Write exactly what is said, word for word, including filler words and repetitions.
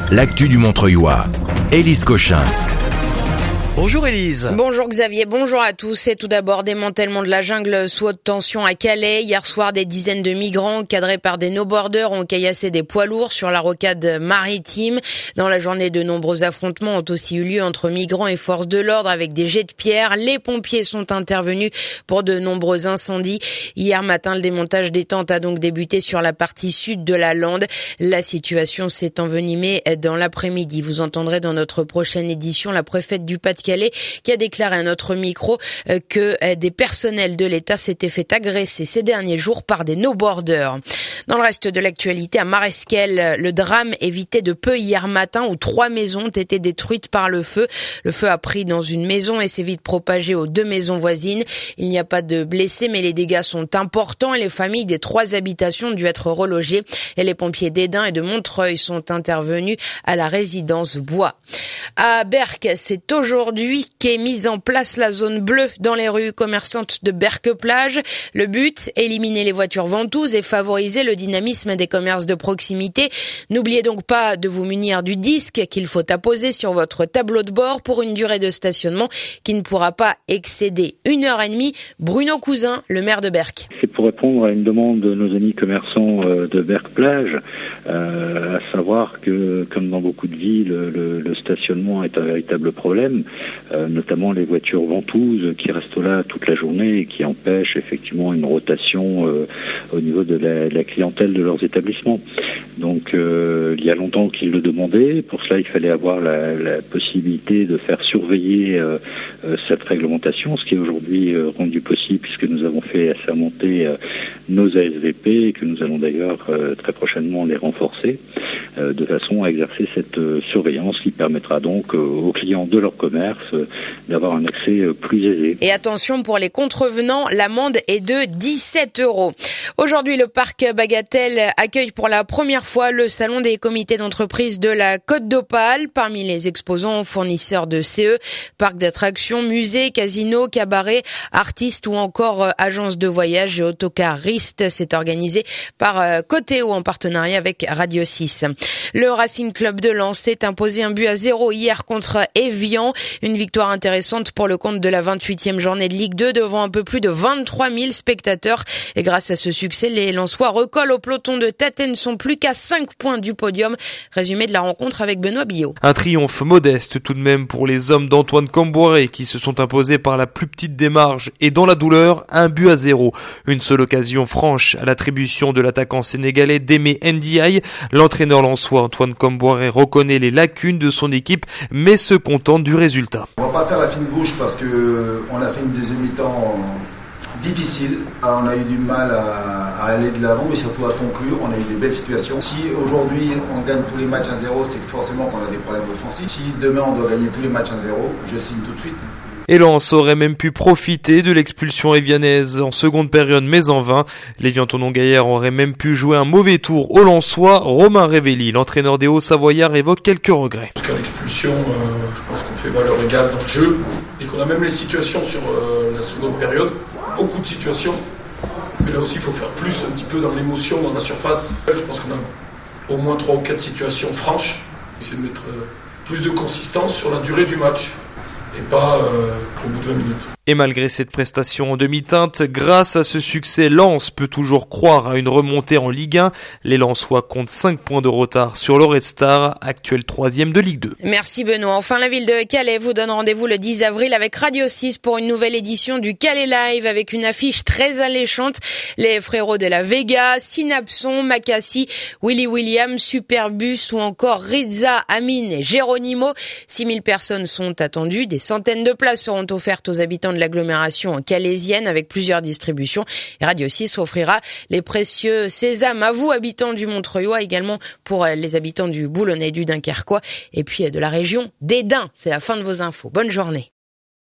l'actu du Montreuilois. Élise Cochin. Bonjour Élise. Bonjour Xavier, bonjour à tous. Et tout d'abord, démantèlement de la jungle sous haute tension à Calais. Hier soir, des dizaines de migrants cadrés par des no-borders ont caillassé des poids lourds sur la rocade maritime. Dans la journée, de nombreux affrontements ont aussi eu lieu entre migrants et forces de l'ordre avec des jets de pierre. Les pompiers sont intervenus pour de nombreux incendies. Hier matin, le démontage des tentes a donc débuté sur la partie sud de la lande. La situation s'est envenimée dans l'après-midi. Vous entendrez dans notre prochaine édition la préfète du Pas-de-Calais qui a déclaré à notre micro que des personnels de l'État s'étaient fait agresser ces derniers jours par des no-borders. Dans le reste de l'actualité, à Maresquel, le drame évité de peu hier matin où trois maisons ont été détruites par le feu. Le feu a pris dans une maison et s'est vite propagé aux deux maisons voisines. Il n'y a pas de blessés, mais les dégâts sont importants et les familles des trois habitations ont dû être relogées. Et les pompiers d'Esdin et de Montreuil sont intervenus à la résidence Bois. À Berck, c'est aujourd'hui qu'est mise en place la zone bleue dans les rues commerçantes de Berck-Plage. Le but, éliminer les voitures ventouses et favoriser le dynamisme des commerces de proximité. N'oubliez donc pas de vous munir du disque qu'il faut apposer sur votre tableau de bord pour une durée de stationnement qui ne pourra pas excéder une heure et demie. Bruno Cousin, le maire de Berck. C'est pour répondre à une demande de nos amis commerçants de Berck-Plage, euh, à savoir que, comme dans beaucoup de villes, le, le stationnement est un véritable problème. Euh, notamment les voitures ventouses qui restent là toute la journée et qui empêchent effectivement une rotation euh, au niveau de la, de la clientèle de leurs établissements. Donc euh, il y a longtemps qu'ils le demandaient. Pour cela, il fallait avoir la, la possibilité de faire surveiller euh, euh, cette réglementation, ce qui est aujourd'hui euh, rendu possible puisque nous avons fait assermenter euh, nos A S V P et que nous allons d'ailleurs euh, très prochainement les renforcer euh, de façon à exercer cette euh, surveillance qui permettra donc euh, aux clients de leur commerce d'avoir un accès plus aisé. Et attention, pour les contrevenants, l'amende est de dix-sept euros. Aujourd'hui, le parc Bagatelle accueille pour la première fois le salon des comités d'entreprise de la Côte d'Opale. Parmi les exposants, fournisseurs de C E, parcs d'attractions, musées, casinos, cabarets, artistes ou encore agences de voyage et autocaristes. C'est organisé par Coteo en partenariat avec Radio six. Le Racing Club de Lens s'est imposé un but à zéro hier contre Évian. Une victoire intéressante pour le compte de la vingt-huitième journée de Ligue deux devant un peu plus de vingt-trois mille spectateurs. Et grâce à ce succès, les Lensois recollent au peloton de tête et ne sont plus qu'à cinq points du podium. Résumé de la rencontre avec Benoît Billot. Un triomphe modeste tout de même pour les hommes d'Antoine Camboiré qui se sont imposés par la plus petite des marges et dans la douleur, un but à zéro. Une seule occasion franche à l'attribution de l'attaquant sénégalais Démé Ndiaye. L'entraîneur lensois Antoine Camboiré reconnaît les lacunes de son équipe mais se contente du résultat. On va pas faire la fine bouche parce que on a fait une deuxième mi-temps difficile. On a eu du mal à, à aller de l'avant, mais surtout à conclure. On a eu des belles situations. Si aujourd'hui on gagne tous les matchs un zéro, c'est que forcément qu'on a des problèmes offensifs. Si demain on doit gagner tous les matchs un zéro, je signe tout de suite. Et Lens aurait même pu profiter de l'expulsion évianaise en seconde période, mais en vain. Lévian Tonon-Gaillard aurait même pu jouer un mauvais tour au Lensois. Romain Révelli, l'entraîneur des Hauts-Savoyards, évoque quelques regrets. Jusqu'à l'expulsion, euh, je pense qu'on fait valeur égale dans le jeu et qu'on a même les situations sur euh, la seconde période. Beaucoup de situations. Mais là aussi, il faut faire plus un petit peu dans l'émotion, dans la surface. Je pense qu'on a au moins trois ou quatre situations franches. Essayer de mettre euh, plus de consistance sur la durée du match. Et pas euh, au bout de vingt minutes. Et malgré cette prestation en demi-teinte, grâce à ce succès, Lens peut toujours croire à une remontée en Ligue un. Les Lensois comptent cinq points de retard sur le Red Star, actuel troisième de Ligue deux. Merci Benoît. Enfin, la ville de Calais vous donne rendez-vous le dix avril avec Radio six pour une nouvelle édition du Calais Live avec une affiche très alléchante. Les frérots de la Vega, Synapson, Macassi, Willy William, Superbus ou encore Rizza, Amine et Geronimo. six mille personnes sont attendues. Des centaines de places seront offertes aux habitants de l'agglomération calaisienne avec plusieurs distributions. Et Radio six offrira les précieux sésames à vous, habitants du Montreuilois, également pour les habitants du Boulonnais, du Dunkerquois et puis de la région d'Esdin. C'est la fin de vos infos. Bonne journée.